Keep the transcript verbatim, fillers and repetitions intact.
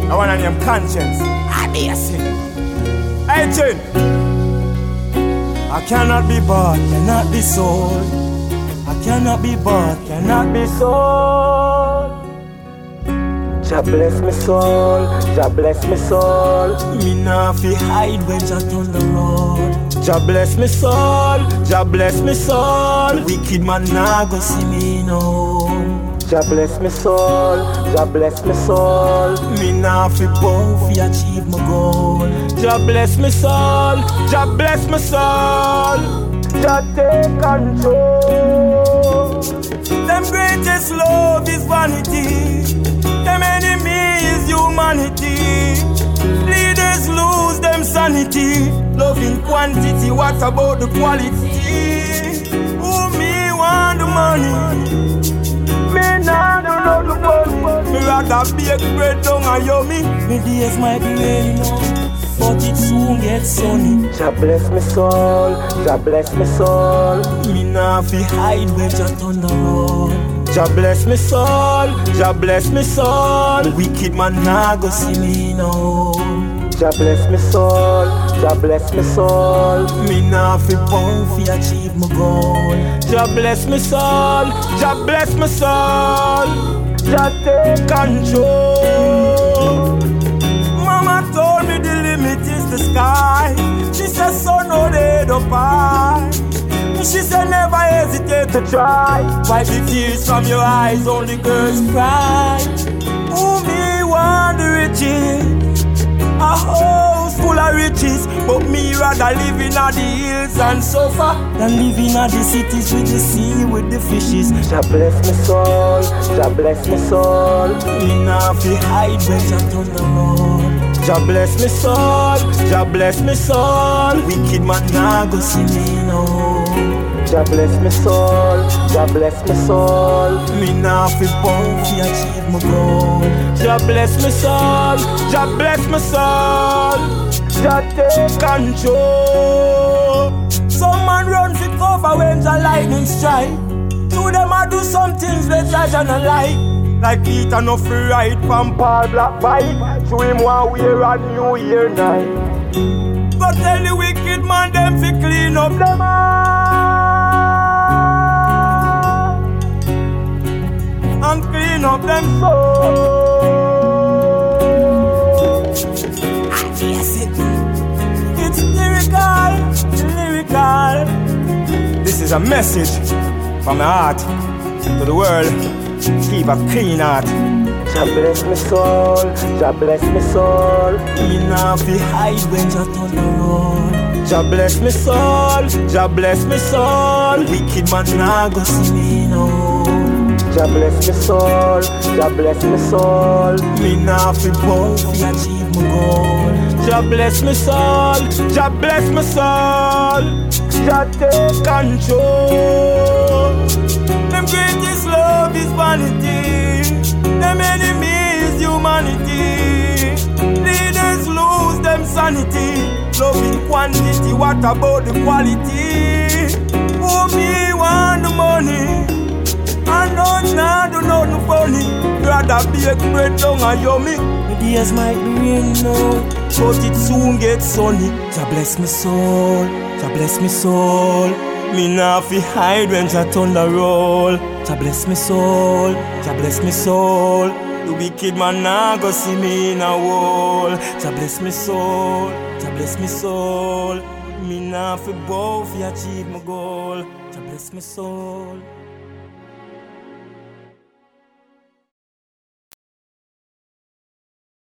I want to name Conscience. I dare say. Hey, Chin. I cannot be bought, cannot be sold. I cannot be bought, cannot be sold. Jah bless me soul, Jah bless me soul. Me nah fi hide when Jah turn the road. Jah bless me soul, Jah bless me soul. Wicked man nah go see me no. Jah bless me soul, Jah bless me soul. Me nah fi bow fi achieve my goal. Jah bless me soul, Jah bless me soul. Jah take control. Them greatest love is vanity. Them enemy is humanity. Leaders lose them sanity. Love in quantity, what about the quality? Who me want the money? Me nah do not the money. Me rather bake bread down and yummy. Me days might be rainy now, but it soon gets sunny. Jah bless me soul, Jah bless me soul. Me nah fi hide when Jah turn the road. Jah bless me soul, Jah bless me soul. The wicked man nah go see me now. Jah bless me soul, Jah bless me soul. Me nah fi bow fi achieve my goal. Jah bless me soul, Jah bless me soul. Jah take control. Mama told me the limit is the sky. She said son, no they don't buy. She said never hesitate to try. Wipe the tears from your eyes, only girls cry. Who me want the riches? A house full of riches, but me rather live in the hills and suffer than live in the cities with the sea, with the fishes. Jah bless me soul, Jah bless me soul. Me nah fi hide when Jah turn the road. Jah bless me soul, Jah bless me soul. Wicked man nah go see me no. Jah bless me soul, Jah bless me soul. Me nah fi bow fi achieve my goal. Jah bless me soul, Jah bless me soul. Jah take control. Some man run fi cover when the lightning strike. To them I do some things that Jah don't like. Like Peter no free ride from Paul Black bike. To him one wear a New Year night. But tell the wicked man them fi clean up them and clean up them souls. Yes, it. It's lyrical, lyrical. This is a message from my heart to the world. Keep a clean heart. Jah bless me soul, Jah bless me soul. Me nah fi hide when Jah turn the road. Jah bless me soul, Jah bless me soul. Wicked man nah go see me no. Jah bless me soul, Jah bless me soul. Me nah fi bow fi achieve my goal. Jah bless me soul, Jah bless me soul. Jah take control. Them greatest love is vanity. Them enemy is humanity. Leaders lose them sanity. Love in quantity, what about the quality? Who me want the money? I know nah do nothing funny. Rather bake bread down and yummy. The days might be rain now, but it soon gets sunny. Jah bless me soul, Jah bless me soul. Me nah fi hide when Jah turn the roll. Jah bless me soul, Jah bless me soul. The wicked man nah go see me in a wall. Jah bless me soul, Jah bless me soul. Me nah fi bow fi achieve my goal. Jah bless me soul.